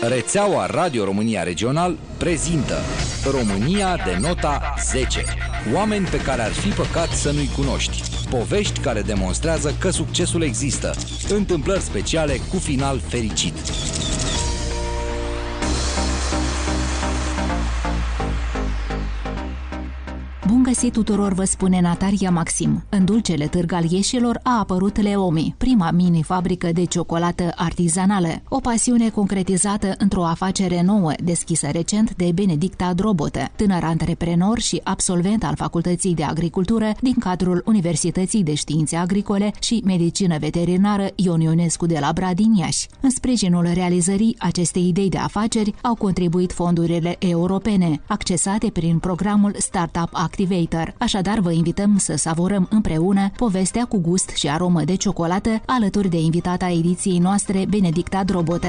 Rețeaua Radio România Regional prezintă România de nota 10. Oameni pe care ar fi păcat să nu-i cunoști. Povești care demonstrează că succesul există. Întâmplări speciale cu final fericit. Bun găsit tuturor, vă spune Natalia Maxim. În dulcele Târg al Ieșilor a apărut Leomi, prima mini-fabrică de ciocolată artizanală. O pasiune concretizată într-o afacere nouă, deschisă recent de Benedicta Drobotă, tânăr antreprenor și absolvent al Facultății de Agricultură din cadrul Universității de Științe Agricole și Medicină Veterinară Ion Ionescu de la Brad din Iași. În sprijinul realizării acestei idei de afaceri au contribuit fondurile europene, accesate prin programul Startup Activator. Așadar, vă invităm să savurăm împreună povestea cu gust și aromă de ciocolată alături de invitata ediției noastre, Benedicta Drobotă.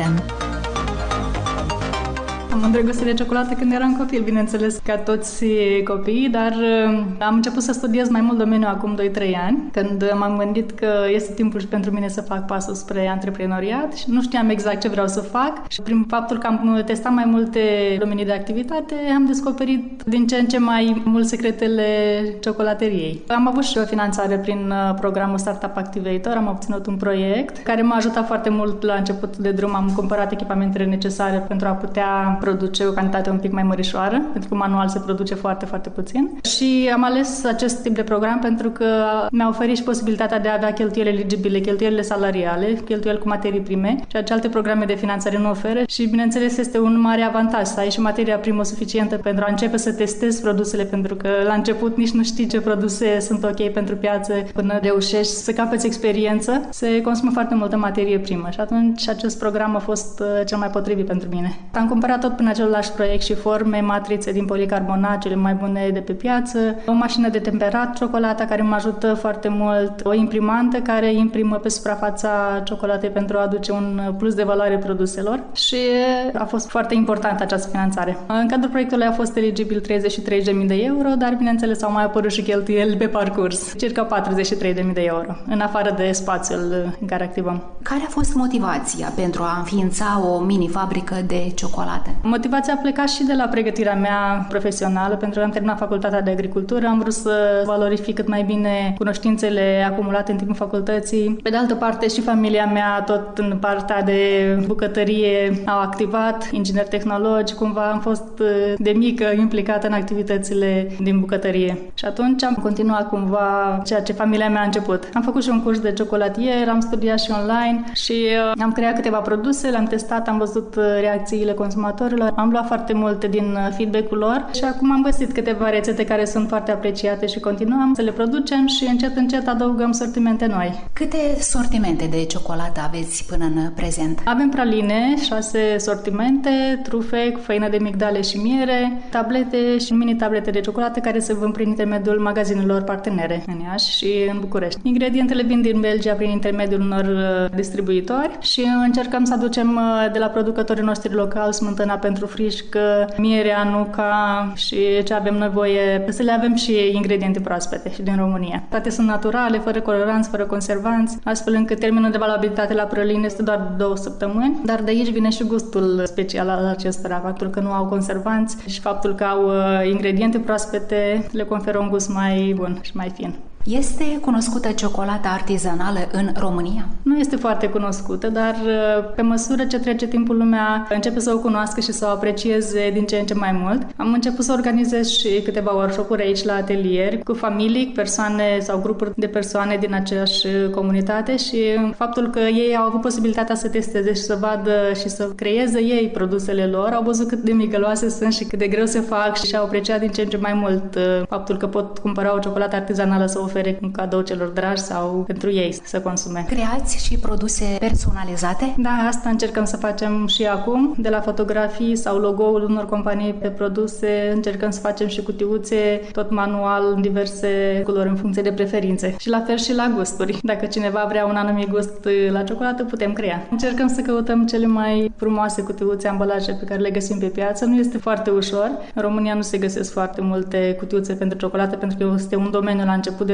Am îndrăgostit de ciocolată când eram copil, bineînțeles, ca toți copiii, dar am început să studiez mai mult domeniul acum 2-3 ani, când m-am gândit că este timpul și pentru mine să fac pasul spre antreprenoriat și nu știam exact ce vreau să fac și prin faptul că am testat mai multe domenii de activitate, am descoperit din ce în ce mai mult secretele ciocolateriei. Am avut și o finanțare prin programul Startup Activator, am obținut un proiect care m-a ajutat foarte mult la început de drum, am cumpărat echipamentele necesare pentru a putea produce o cantitate un pic mai mărișoară, pentru că manual se produce foarte, foarte puțin. Și am ales acest tip de program pentru că mi-a oferit și posibilitatea de a avea cheltuieli eligibile, cheltuielile salariale, cheltuieli cu materii prime, ceea ce alte programe de finanțare nu oferă și, bineînțeles, este un mare avantaj să ai și materia primă suficientă pentru a începe să testezi produsele, pentru că la început nici nu știi ce produse sunt ok pentru piață, până reușești să capeți experiență, se consumă foarte multă materie primă și atunci acest program a fost cel mai potrivit pentru mine. Am cumpărat tot prin același proiect și forme, matrițe din policarbonat, cele mai bune de pe piață, o mașină de temperat ciocolata care mă ajută foarte mult, o imprimantă care imprimă pe suprafața ciocolatei pentru a aduce un plus de valoare produselor și a fost foarte importantă această finanțare. În cadrul proiectului a fost eligibil 33.000 de euro, dar bineînțeles au mai apărut și cheltuieli pe parcurs, circa 43.000 de euro, în afară de spațiul în care activăm. Care a fost motivația pentru a înființa o mini-fabrică de ciocolată? Motivația a plecat și de la pregătirea mea profesională, pentru că am terminat facultatea de agricultură, am vrut să valorific cât mai bine cunoștințele acumulate în timpul facultății. Pe de altă parte, și familia mea, tot în partea de bucătărie, au activat, inginer tehnologi, cumva am fost de mică implicată în activitățile din bucătărie. Și atunci am continuat cumva ceea ce familia mea a început. Am făcut și un curs de chocolatier, am studiat și online și am creat câteva produse, le-am testat, am văzut reacțiile consumatorilor, am luat foarte multe din feedback-ul lor și acum am găsit câteva rețete care sunt foarte apreciate și continuăm să le producem și încet adăugăm sortimente noi. Câte sortimente de ciocolată aveți până în prezent? Avem praline, 6 sortimente, trufe, făină de migdale și miere, tablete și mini-tablete de ciocolată care se vând prin intermediul magazinelor partenere în Iași și în București. Ingredientele vin din Belgia prin intermediul unor distribuitori și încercăm să aducem de la producătorii noștri locali smântâna pentru frișcă, mierea, nuca și ce avem nevoie, să le avem și ingrediente proaspete și din România. Toate sunt naturale, fără coloranți, fără conservanți, astfel încât termenul de valabilitate la prăline este doar 2 săptămâni, dar de aici vine și gustul special al acestora, faptul că nu au conservanți și faptul că au ingrediente proaspete le conferă un gust mai bun și mai fin. Este cunoscută ciocolata artizanală în România? Nu este foarte cunoscută, dar pe măsură ce trece timpul, lumea începe să o cunoască și să o aprecieze din ce în ce mai mult. Am început să organizez și câteva workshop-uri aici la atelier cu familii, persoane sau grupuri de persoane din aceeași comunitate și faptul că ei au avut posibilitatea să testeze și să vadă și să creeze ei produsele lor, au văzut cât de migăloase sunt și cât de greu se fac și au apreciat din ce în ce mai mult faptul că pot cumpăra o ciocolată artizanală să ofere un cadou celor dragi sau pentru ei să consume. Creați și produse personalizate? Da, asta încercăm să facem și acum, de la fotografii sau logo-ul unor companii pe produse, încercăm să facem și cutiuțe, tot manual, în diverse culori în funcție de preferințe. Și la fel și la gusturi. Dacă cineva vrea un anumit gust la ciocolată, putem crea. Încercăm să căutăm cele mai frumoase cutiuțe, ambalaje pe care le găsim pe piață. Nu este foarte ușor. În România nu se găsesc foarte multe cutiuțe pentru ciocolată, pentru că este un domeniu la început de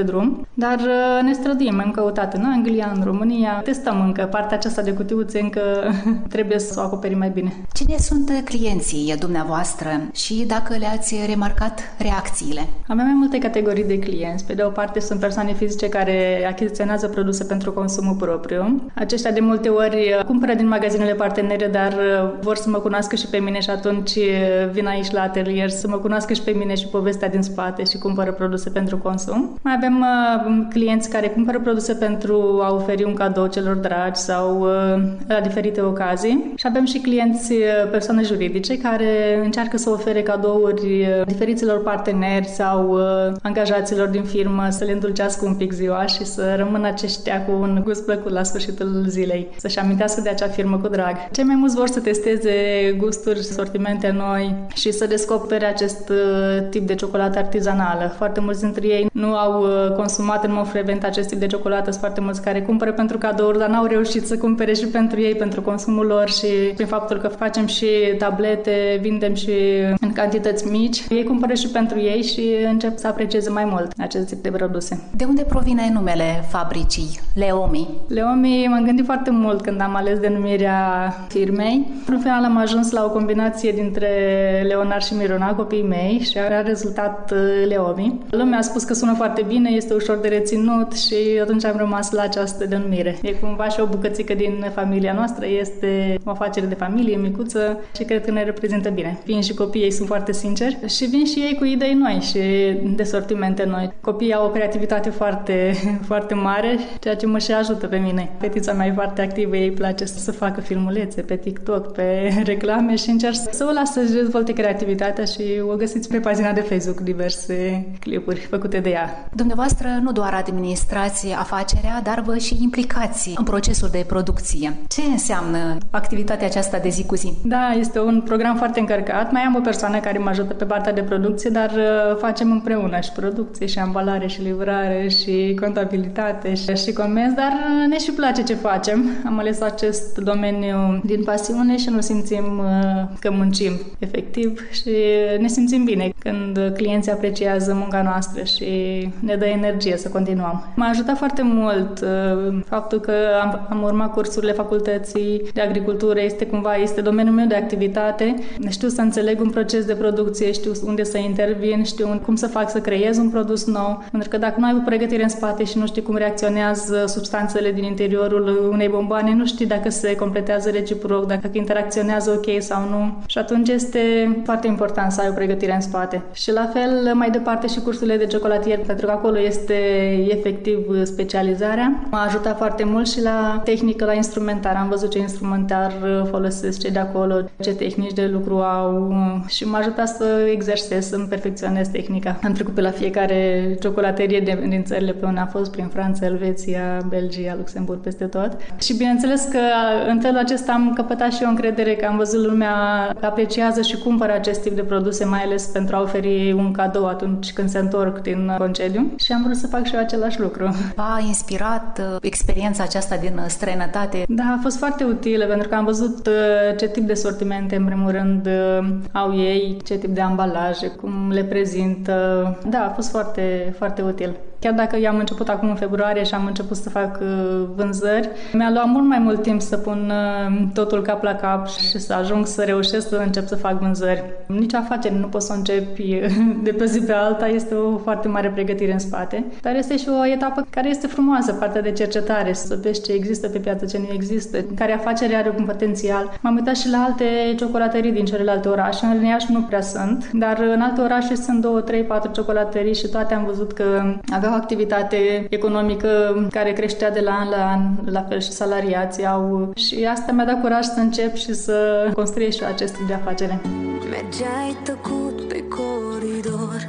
drum, dar ne străduim, am căutat în Anglia, în România, testăm încă partea aceasta de cutiuțe, încă trebuie să o acoperim mai bine. Cine sunt clienții dumneavoastră și dacă le-ați remarcat reacțiile? Avem mai multe categorii de clienți. Pe de o parte sunt persoane fizice care achiziționează produse pentru consumul propriu. Aceștia de multe ori cumpără din magazinele partenere, dar vor să mă cunoască și pe mine și atunci vin aici la atelier să mă cunoască și pe mine și povestea din spate și cumpără produse pentru consum. Mai avem clienți care cumpără produse pentru a oferi un cadou celor dragi sau la diferite ocazii. Și avem și clienți, persoane juridice, care încearcă să ofere cadouri diferiților parteneri sau angajaților din firmă, să le îndulcească un pic ziua și să rămână aceștia cu un gust plăcut la sfârșitul zilei, să-și amintească de acea firmă cu drag. Cei mai mulți vor să testeze gusturi, sortimente noi și să descopere acest tip de ciocolată artizanală. Foarte mulți dintre ei nu au consumat în mod frecvent acest tip de ciocolată, sunt foarte mulți care cumpără pentru cadouri, dar n-au reușit să cumpere și pentru ei, pentru consumul lor, și prin faptul că facem și tablete, vindem și în cantități mici, ei cumpără și pentru ei și încep să aprecieze mai mult acest tip de produse. De unde provine numele fabricii Leomi? Leomi m-am gândit foarte mult când am ales denumirea firmei. În final am ajuns la o combinație dintre Leonard și Miruna, copiii mei, și a rezultat Leomi. Lumea a spus că sună foarte bine, este ușor de reținut și atunci am rămas la această denumire. E cumva și o bucățică din familia noastră, este o afacere de familie micuță și cred că ne reprezintă bine. Vin și copiii ei sunt foarte sinceri și vin și ei cu idei noi și de sortimente noi. Copiii au o creativitate foarte, foarte mare, ceea ce mă și ajută pe mine. Fetița mea e foarte activă, ei place să facă filmulețe pe TikTok, pe reclame și încerc să o las să-și dezvolte creativitatea și o găsiți pe pagina de Facebook, diverse clipuri făcute de ea. Dumneavoastră nu doar administrați afacerea, dar vă și implicați în procesul de producție. Ce înseamnă activitatea aceasta de zi cu zi? Da, este un program foarte încărcat. Mai am o persoană care mă ajută pe partea de producție, dar facem împreună și producție, și ambalare, și livrare, și contabilitate, și comenzi, dar ne și place ce facem. Am ales acest domeniu din pasiune și nu simțim că muncim efectiv și ne simțim bine când clienții apreciază munca noastră și ne dă energie să continuăm. M-a ajutat foarte mult faptul că am urmat cursurile facultății de agricultură, este domeniul meu de activitate. Știu să înțeleg un proces de producție, știu unde să intervin, știu cum să fac să creez un produs nou, pentru că dacă nu ai o pregătire în spate și nu știi cum reacționează substanțele din interiorul unei bomboane, nu știi dacă se completează reciproc, dacă interacționează ok sau nu. Și atunci este foarte important să ai o pregătire în spate. Și la fel, mai departe și cursurile de ciocolatier, pentru că acolo este efectiv specializarea. M-a ajutat foarte mult și la tehnică, la instrumentar. Am văzut ce instrumentar folosesc cei de acolo, ce tehnici de lucru au și m-a ajutat să exersez, să-mi perfecționez tehnica. Am trecut pe la fiecare ciocolaterie din țările pe unde am fost, prin Franța, Elveția, Belgia, Luxemburg, peste tot. Și bineînțeles că în felul acesta am căpătat și eu încredere, că am văzut lumea apreciază și cumpără acest tip de produse, mai ales pentru a oferi un cadou atunci când se întorc din concediu, și am vrut să fac și eu același lucru. V-a inspirat experiența aceasta din străinătate? Da, a fost foarte utilă, pentru că am văzut ce tip de sortimente, în primul rând, au ei, ce tip de ambalaje, cum le prezintă. Da, a fost foarte, foarte util. Chiar dacă eu am început acum în februarie și am început să fac vânzări, mi-a luat mult mai mult timp să pun totul cap la cap și să ajung să reușesc să încep să fac vânzări. Nici afacere nu poți să începi de pe zi pe alta, este o foarte mare pregătire în spate, dar este și o etapă care este frumoasă, partea de cercetare, să vezi ce există pe piață, ce nu există, care afacere are un potențial. M-am uitat și la alte ciocolatării din celelalte orașe, în Iași nu prea sunt, dar în alte orașe sunt 2, 3, 4 ciocolatării și toate am văzut că aveau activitate economică care creștea de la an la an, la fel și salariații au. Și asta mi-a dat curaj să încep și să construiesc și eu acest tip de afacere. Mergeai tăcut pe coridor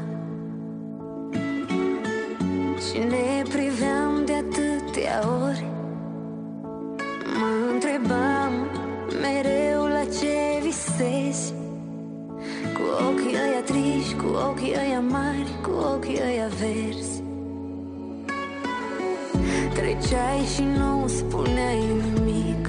și ne priveam de atâtea ori. Mă întrebam mereu la ce visezi, cu ochii ăia triști, cu ochii ăia mari, cu ochii ăia verzi. Treceai și nu spuneai nimic,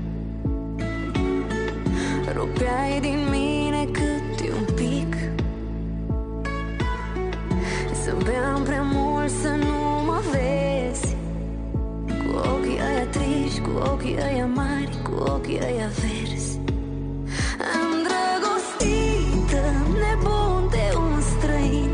rupeai din mine câte un pic. Să beam prea mult, să nu cu ochii ăia mari, cu ochii ăia verzi. Îndrăgostită, nebun de un străin,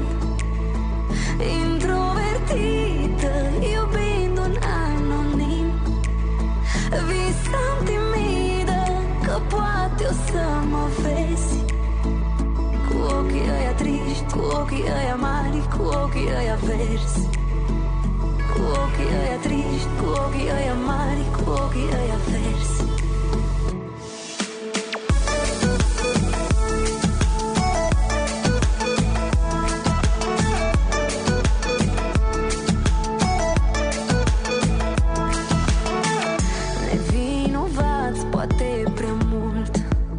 introvertită, iubind un anonim. Visam timidă că poate o să mă vezi, cu ochii ăia triști, cu ochii ăia mari, cu ochii ăia verzi. Cu ochii ăia triști, cu ochii ăia mari, cu ochii ăia verzi. Nevinovați, poate prea mult,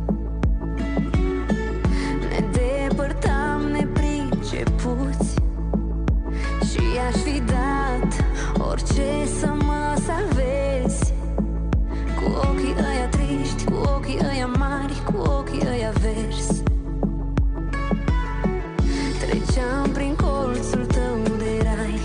ne depărtam nepricepuți și aș fi dat orice să mă salvezi, cu ochii ăia triști, cu ochii ăia mari, cu ochii ăia verzi. Treceam prin colțul tău de rai,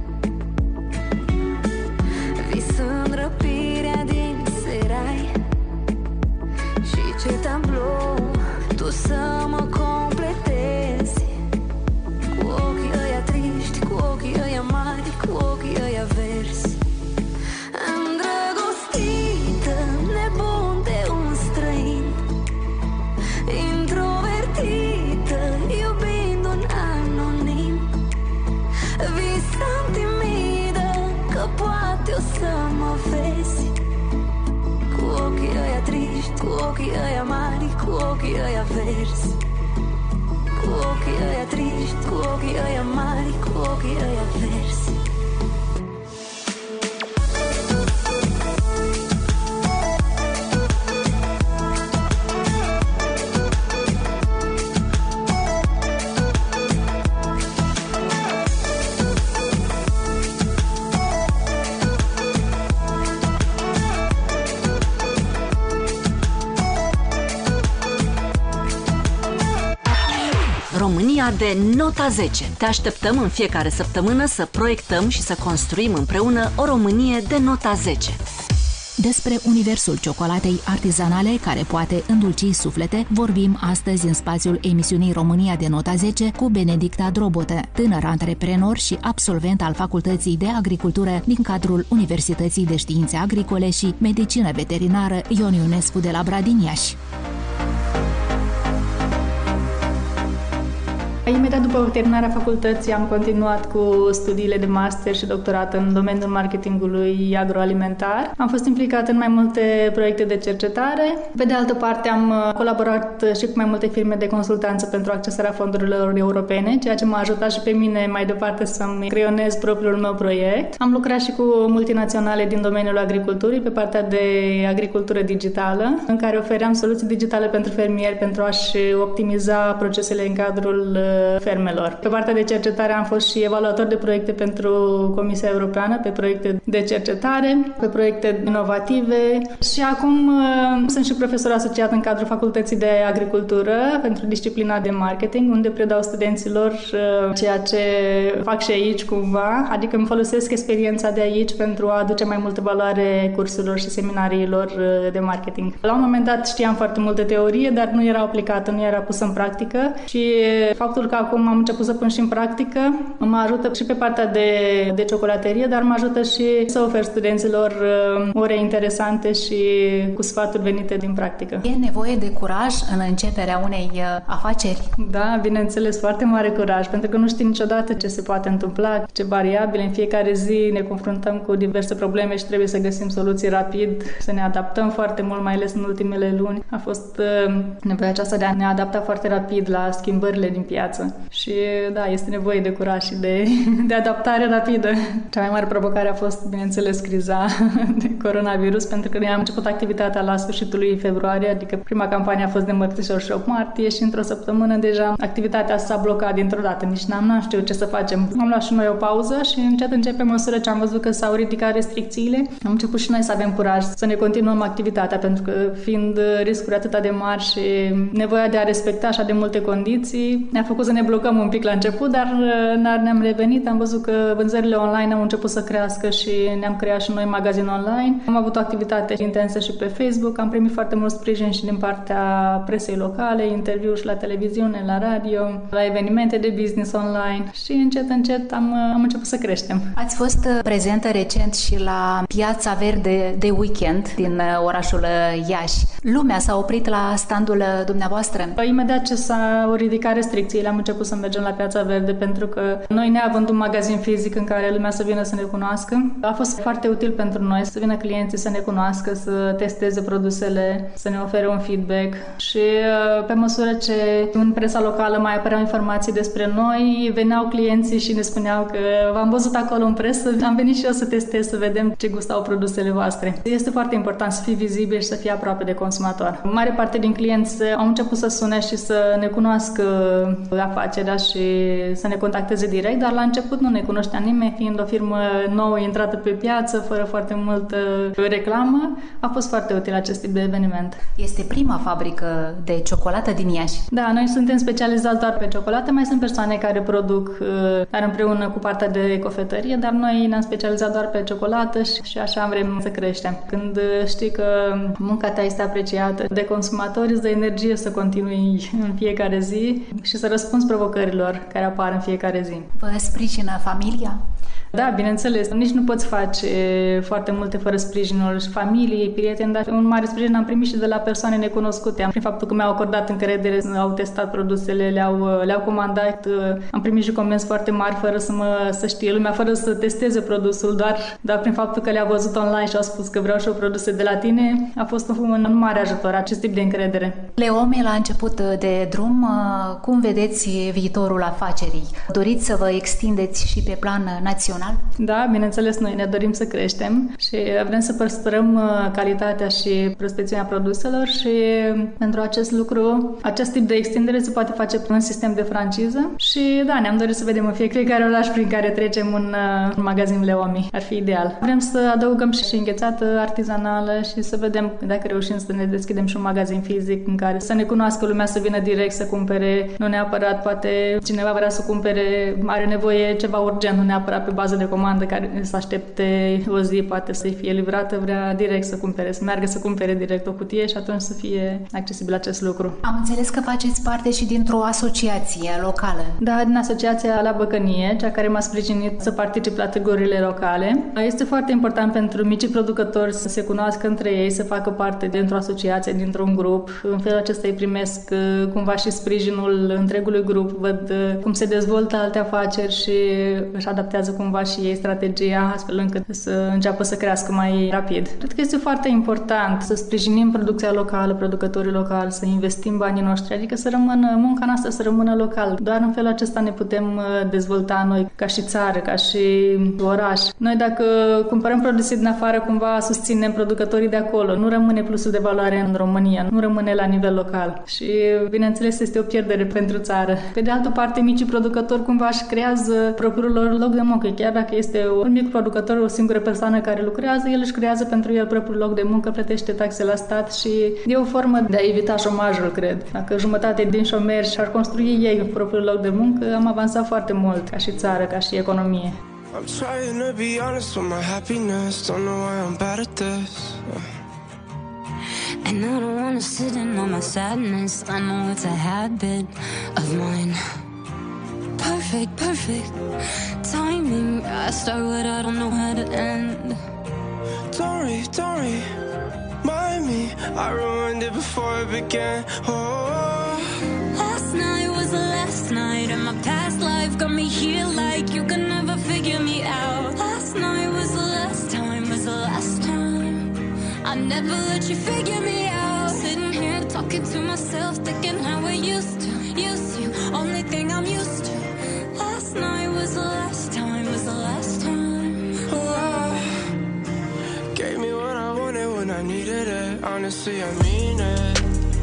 visând răpirea din serai. Și ce tablou tu să mă completezi, cu ochii ăia triști, cu ochii ăia mari, cu ochii ăia verzi. Îndrăgostită, nebun de un străin, introvertită, iubind un anonim. Visam timidă că poate o să mă vezi, cu ochii ăia triști, cu ochii ăia mari, cu ochii ăia verzi. Cu ochii ăia triști, cu ochii ăia mari, cu ochii ăia verzi. România de nota 10. Te așteptăm în fiecare săptămână să proiectăm și să construim împreună o Românie de nota 10. Despre universul ciocolatei artizanale care poate îndulci suflete, vorbim astăzi în spațiul emisiunii România de nota 10 cu Benedicta Drobotă, tânăr antreprenor și absolvent al Facultății de Agricultură din cadrul Universității de Științe Agricole și Medicină Veterinară Ion Ionescu de la Bradin, Iași. Imediat după terminarea facultății am continuat cu studiile de master și doctorat în domeniul marketingului agroalimentar. Am fost implicat în mai multe proiecte de cercetare. Pe de altă parte am colaborat și cu mai multe firme de consultanță pentru accesarea fondurilor europene, ceea ce m-a ajutat și pe mine mai departe să-mi creionez propriul meu proiect. Am lucrat și cu multinaționale din domeniul agriculturii pe partea de agricultură digitală, în care ofeream soluții digitale pentru fermieri pentru a-și optimiza procesele în cadrul fermelor. Pe partea de cercetare am fost și evaluator de proiecte pentru Comisia Europeană, pe proiecte de cercetare, pe proiecte inovative și acum sunt și profesor asociat în cadrul Facultății de Agricultură pentru disciplina de marketing, unde predau studenților ceea ce fac și aici cumva, adică îmi folosesc experiența de aici pentru a aduce mai multă valoare cursurilor și seminariilor de marketing. La un moment dat știam foarte multă teorie, dar nu era aplicată, nu era pusă în practică și faptul că acum am început să pun și în practică mă ajută și pe partea de ciocolaterie, dar mă ajută și să ofer studenților ore interesante și cu sfaturi venite din practică. E nevoie de curaj în începerea unei afaceri? Da, bineînțeles, foarte mare curaj, pentru că nu știi niciodată ce se poate întâmpla, ce variabile. În fiecare zi ne confruntăm cu diverse probleme și trebuie să găsim soluții rapid, să ne adaptăm foarte mult, mai ales în ultimele luni. A fost nevoia aceasta de a ne adapta foarte rapid la schimbările din piață. Și da, este nevoie de curaj și de adaptare rapidă. Cea mai mare provocare a fost, bineînțeles, criza de coronavirus, pentru că noi am început activitatea la sfârșitul lui februarie, adică prima campanie a fost de mărțișor și 8 martie și într-o săptămână deja activitatea s-a blocat dintr-o dată. Nici n-am știut ce să facem. Am luat și noi o pauză și încet, pe măsură ce am văzut că s-au ridicat restricțiile, am început și noi să avem curaj să ne continuăm activitatea, pentru că fiind riscuri atât de mari și nevoia de a respecta așa de multe condiții, ne-a făcut să ne blocăm un pic la început, dar ne-am revenit, am văzut că vânzările online au început să crească și ne-am creat și noi magazin online. Am avut o activitate intensă și pe Facebook, am primit foarte mult sprijin și din partea presei locale, interviuri și la televiziune, la radio, la evenimente de business online și încet am început să creștem. Ați fost prezentă recent și la Piața Verde de weekend din orașul Iași. Lumea s-a oprit la standul dumneavoastră? Imediat ce s-au ridicat restricțiile, am început să mergem la Piața Verde pentru că noi, neavând un magazin fizic în care lumea să vină să ne cunoască, a fost foarte util pentru noi să vină clienții să ne cunoască, să testeze produsele, să ne ofere un feedback și pe măsură ce în presa locală mai apăreau informații despre noi, veneau clienții și ne spuneau că v-am văzut acolo în presă, am venit și eu să testez, să vedem ce gust au produsele voastre. Este foarte important să fii vizibil și să fii aproape de consumator. Mare parte din clienți au început să sune și să ne cunoască afacerea și să ne contacteze direct, dar la început nu ne cunoștea nimeni, fiind o firmă nouă intrată pe piață, fără foarte multă reclamă. A fost foarte util acest tip de eveniment. Este prima fabrică de ciocolată din Iași. Da, noi suntem specializați doar pe ciocolată, mai sunt persoane care produc dar împreună cu partea de cofetărie, dar noi ne-am specializat doar pe ciocolată și așa vrem să creștem. Când știi că munca ta este apreciată de consumatori, îți dă energie să continui în fiecare zi și să răspunzi provocărilor care apar în fiecare zi. Vă sprijină familia? Da, bineînțeles. Nici nu poți face foarte multe fără sprijinul familiei, prieteni, dar un mare sprijin am primit și de la persoane necunoscute. Prin faptul că mi-au acordat încredere, au testat produsele, le-au comandat, am primit și comenzi foarte mari fără să știe lumea, fără să testeze produsul, doar prin faptul că le-au văzut online și au spus că vreau și eu produse de la tine, a fost un mare ajutor, acest tip de încredere. Leomi, la început de drum, cum vedeți viitorul afacerii? Doriți să vă extindeți și pe plan național? Da, bineînțeles, noi ne dorim să creștem și vrem să păstrăm calitatea și prospețimea produselor și pentru acest lucru, acest tip de extindere se poate face prin un sistem de franciză și da, ne-am dorit să vedem în fiecare oraș prin care trecem un magazin Leomi. Ar fi ideal. Vrem să adăugăm și înghețată artizanală și să vedem dacă reușim să ne deschidem și un magazin fizic în care să ne cunoască lumea, să vină direct să cumpere, nu neapărat, poate cineva vrea să cumpere, are nevoie ceva urgent, nu neapărat pe bază de comandă care să aștepte o zi, poate să-i fie livrată, vrea direct să cumpere, să meargă să cumpere direct o cutie și atunci să fie accesibil acest lucru. Am înțeles că faceți parte și dintr-o asociație locală. Da, din asociația La Băcănie, cea care m-a sprijinit să particip la târgurile locale. Este foarte important pentru micii producători să se cunoască între ei, să facă parte dintr-o asociație, dintr-un grup. În felul acesta îi primesc cumva și sprijinul întregului grup, văd cum se dezvoltă alte afaceri și își adaptează cumva și ei strategia astfel încât să înceapă să crească mai rapid. Cred că este foarte important să sprijinim producția locală, producătorii locali, să investim banii noștri, adică să rămână munca noastră, să rămână local. Doar în felul acesta ne putem dezvolta noi ca și țară, ca și oraș. Noi dacă cumpărăm produse din afară, cumva susținem producătorii de acolo. Nu rămâne plusul de valoare în România, nu rămâne la nivel local. Și bineînțeles este o pierdere pentru țară. Pe de altă parte, micii producători cumva își creează propriul lor loc de muncă. Chiar dacă este un mic producător, o singură persoană care lucrează, el își creează pentru el propriul loc de muncă, plătește taxe la stat și e o formă de a evita șomajul, cred. Dacă jumătate din șomeri și-ar construi ei propriul loc de muncă, am avansat foarte mult ca și țară, ca și economie. I'm trying to be honest with my happiness. Don't know why I'm bad at this. And I don't wanna sit in on my sadness. I know it's a habit of mine. Perfect timing. I start what I don't know how to end. Don't worry, mind me. I ruined it before it began. Oh, Last night was the last night, and my past life got me here like you could never figure me out. Last night was the last time, I never let you figure me out. Sitting here talking to myself, thinking how we used to. Only thing I'm used to. Last night was the last time. oh. Gave me what I wanted when I needed it. Honestly, I mean it.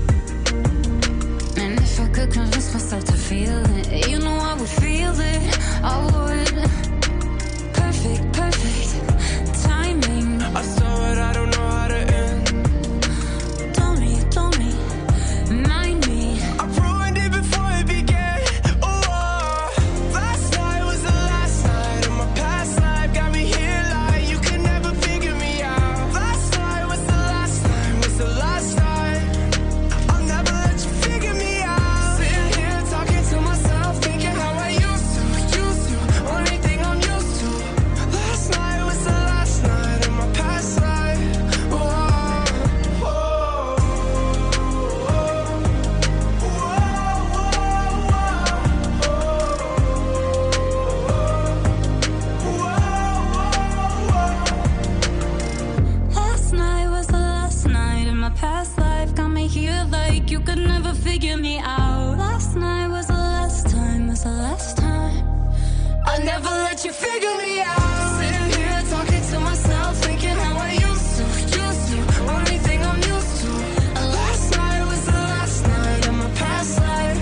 And if I could convince myself to feel it, you know I would feel it. I would. Perfect timing. I saw it, I don't know how to end. Don't need, mind me. I ruined it before it began. Oh, you could never figure me out. Last night was the last time, was the last time. I'll never let you figure me out. Sitting here talking to myself, thinking how I used to. Only thing I'm used to. And last night was the last night of my past life.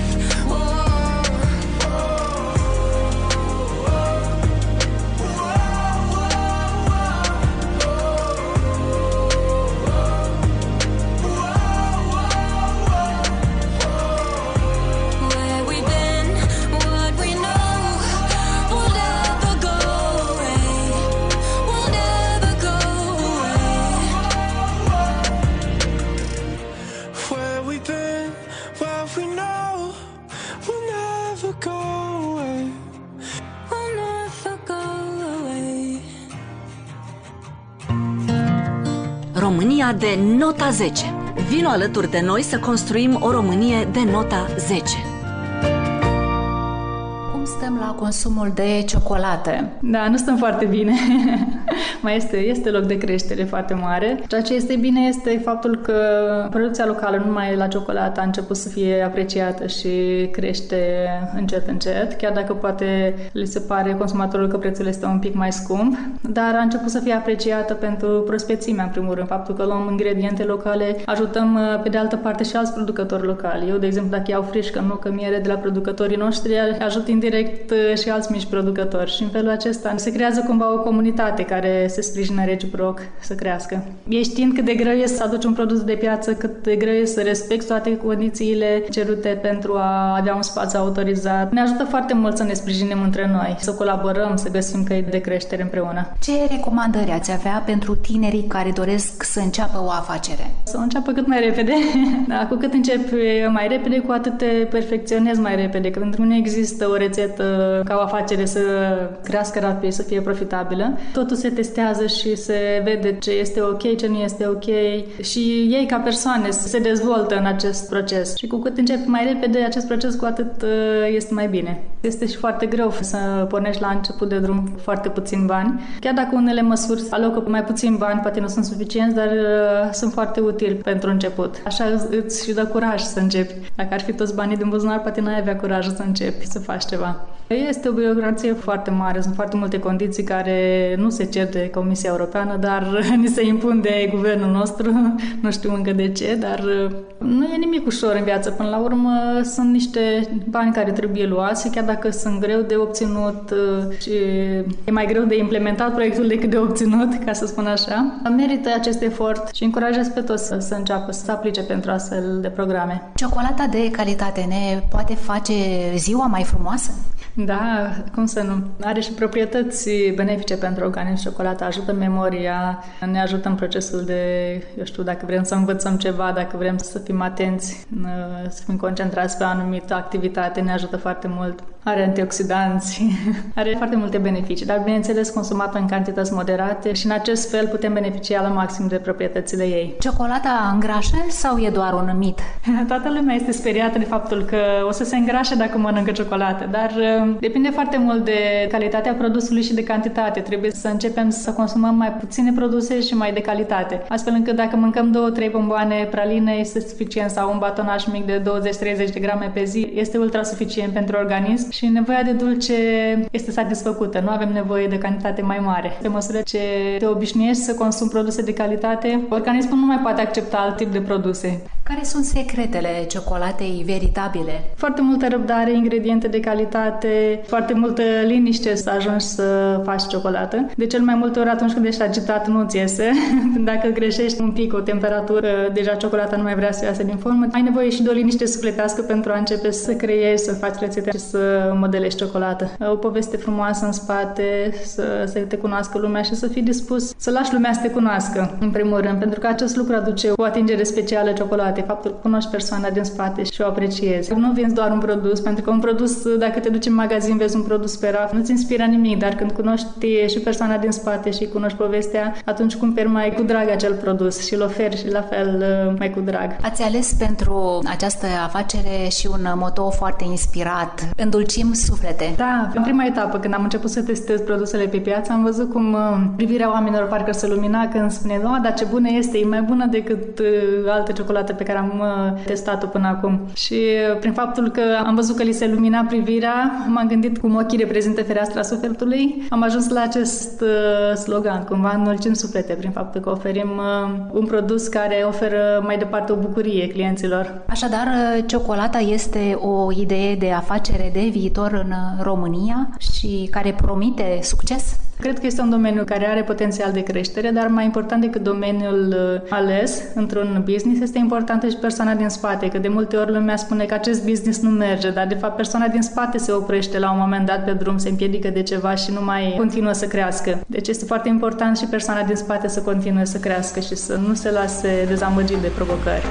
România de nota 10. Vino alături de noi să construim o Românie de nota 10. Cum stăm la consumul de ciocolată? Da, nu stăm foarte bine. Mai este loc de creștere foarte mare. Ceea ce este bine este faptul că producția locală, nu numai la ciocolată, a început să fie apreciată și crește încet, chiar dacă poate le se pare consumatorilor că prețul este un pic mai scump, dar a început să fie apreciată pentru prospețimea, în primul rând, faptul că luăm ingrediente locale, ajutăm pe de altă parte și alți producători locali. Eu, de exemplu, dacă iau frișcă, nucă, miere de la producătorii noștri, ajut indirect și alți mici producători și în felul acesta se creează cumva o comunitate care se sprijină reciproc să crească. E știind cât de greu este să aduci un produs de piață, cât de greu este să respecti toate condițiile cerute pentru a avea un spațiu autorizat. Ne ajută foarte mult să ne sprijinim între noi, să colaborăm, să găsim căi de creștere împreună. Ce recomandări ați avea pentru tinerii care doresc să înceapă o afacere? Să înceapă cât mai repede. Da, cu cât începi mai repede, cu atât te perfecționezi mai repede, că pentru mine există o rețetă ca o afacere să crească rapid, să fie profitabilă. Totul se testează și se vede ce este ok, ce nu este ok și ei ca persoane se dezvoltă în acest proces. Și cu cât începi mai repede acest proces, cu atât este mai bine. Este și foarte greu să pornești la început de drum cu foarte puțini bani. Chiar dacă unele măsuri alocă mai puțini bani, poate nu sunt suficienți, dar sunt foarte utili pentru început. Așa îți și dă curaj să începi. Dacă ar fi toți banii din buzunar, poate n-ai avea curajul să începi să faci ceva. Este o birocrație foarte mare, sunt foarte multe condiții care nu se cer de Comisia Europeană, dar ni se impun de guvernul nostru, nu știu încă de ce, dar nu e nimic ușor în viață. Până la urmă sunt niște bani care trebuie luați, chiar dacă sunt greu de obținut și e mai greu de implementat proiectul decât de obținut, ca să spun așa. Merită acest efort și încurajez pe toți să înceapă să aplice pentru astfel de programe. Ciocolata de calitate ne poate face ziua mai frumoasă? Da, cum să nu? Are și proprietăți benefice pentru organism. Ciocolata ajută memoria, ne ajută în procesul de, eu știu, dacă vrem să învățăm ceva, dacă vrem să fim atenți, să fim concentrați pe o anumită activitate, ne ajută foarte mult. Are antioxidanți, are foarte multe beneficii, dar bineînțeles consumată în cantități moderate și în acest fel putem beneficia la maxim de proprietățile ei. Ciocolata îngrașă sau e doar un mit? Toată lumea este speriată de faptul că o să se îngrașe dacă mănâncă ciocolată, dar depinde foarte mult de calitatea produsului și de cantitate. Trebuie să începem să consumăm mai puține produse și mai de calitate, astfel încât dacă mâncăm 2-3 bomboane praline este suficient sau un batonaj mic de 20-30 de grame pe zi este ultra suficient pentru organism și nevoia de dulce este satisfăcută. Nu avem nevoie de cantitate mai mare. Pe măsură ce te obișnuiești să consumi produse de calitate, organismul nu mai poate accepta alt tip de produse. Care sunt secretele ciocolatei veritabile? Foarte multă răbdare, ingrediente de calitate, foarte multă liniște să ajungi să faci ciocolată. De cel mai multe ori atunci când ești agitat nu-ți iese. Dacă greșești un pic o temperatură, deja ciocolata nu mai vrea să iasă din formă. Ai nevoie și de o liniște sufletească pentru a începe să creezi, să faci rețete și să modelezi ciocolată. O poveste frumoasă în spate, să te cunoască lumea și să fii dispus să lași lumea să te cunoască, în primul rând, pentru că acest lucru aduce o atingere specială ciocolatei, faptul că cunoști persoana din spate și o apreciezi. Nu vinzi doar un produs, pentru că un produs, dacă te duci în magazin, vezi un produs pe raf, nu-ți inspiră nimic, dar când cunoști și persoana din spate și cunoști povestea, atunci cumperi mai cu drag acel produs și îl oferi și la fel mai cu drag. Ați ales pentru această afacere și un motou foarte inspirat: îndulcim suflete. Da, în prima etapă, când am început să testez produsele pe piață, am văzut cum privirea oamenilor parcă se lumina când spune: "Oh, dar ce bună este, e mai bună decât altă ciocolată pe care am testat-o până acum. Și prin faptul că am văzut că li se lumina privirea, m-am gândit cum ochii reprezintă fereastra sufletului. Am ajuns la acest slogan, cumva înălțim suflete, prin faptul că oferim un produs care oferă mai departe o bucurie clienților. Așadar, ciocolata este o idee de afacere de viitor în România și care promite succes? Cred că este un domeniu care are potențial de creștere, dar mai important decât domeniul ales într-un business este importantă și persoana din spate, că de multe ori lumea spune că acest business nu merge, dar de fapt persoana din spate se oprește la un moment dat pe drum, se împiedică de ceva și nu mai continuă să crească. Deci este foarte important și persoana din spate să continue să crească și să nu se lase dezamăgit de provocări.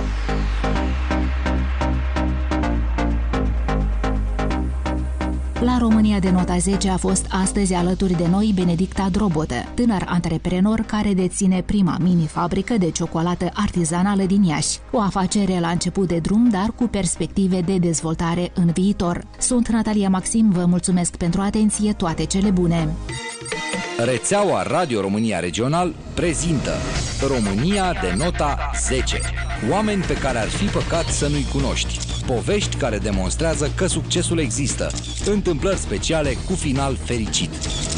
La România de nota 10 a fost astăzi alături de noi Benedicta Drobotă, tânăr antreprenor care deține prima mini-fabrică de ciocolată artizanală din Iași. O afacere la început de drum, dar cu perspective de dezvoltare în viitor. Sunt Natalia Maxim, vă mulțumesc pentru atenție, toate cele bune! Rețeaua Radio România Regional prezintă România de nota 10. Oameni pe care ar fi păcat să nu-i cunoști. Povești care demonstrează că succesul există. Întâmplări speciale cu final fericit.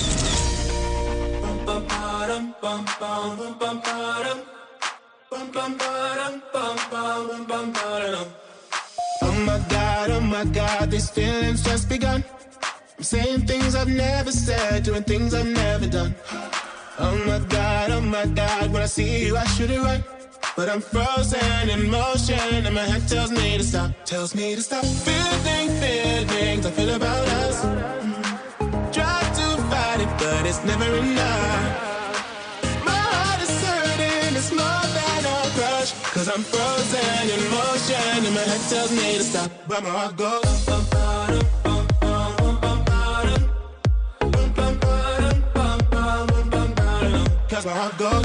Oh my God, these feelings just begun. I'm saying things I've never said, doing things I've never done. Oh my God, when I see you I shoot it right. But I'm frozen in motion and my head tells me to stop. Tells me to stop. Feelings I feel about us. Try to fight it but it's never enough. My heart is hurting, it's more than a crush. Cause I'm frozen in motion and my head tells me to stop. But my heart goes cause my heart goes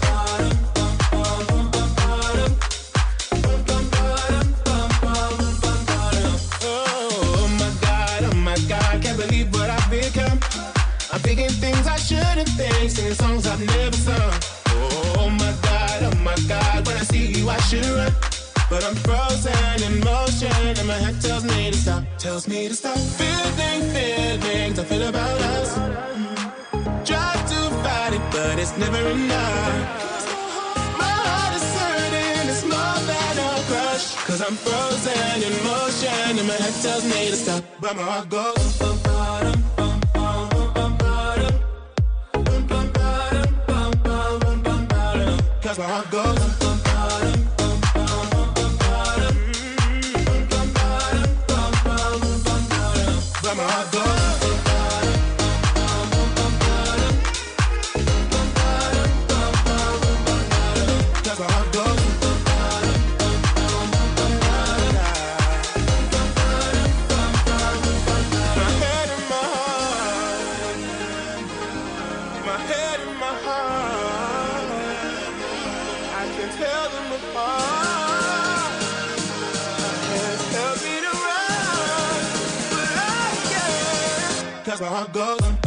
I'm thinking things I shouldn't think, singing songs I've never sung. Oh my God, when I see you I should run. But I'm frozen in motion and my head tells me to stop. Tells me to stop. Feelings I feel about us. Try to fight it but it's never enough. My heart is hurting, it's more than a crush. Cause I'm frozen in motion and my head tells me to stop. But my heart goes cause my heart goes but my heart goes cause my heart goes my head and my heart, my head and my heart, I can tell them apart. My hands tell me to run, but I can't. Cause my heart goes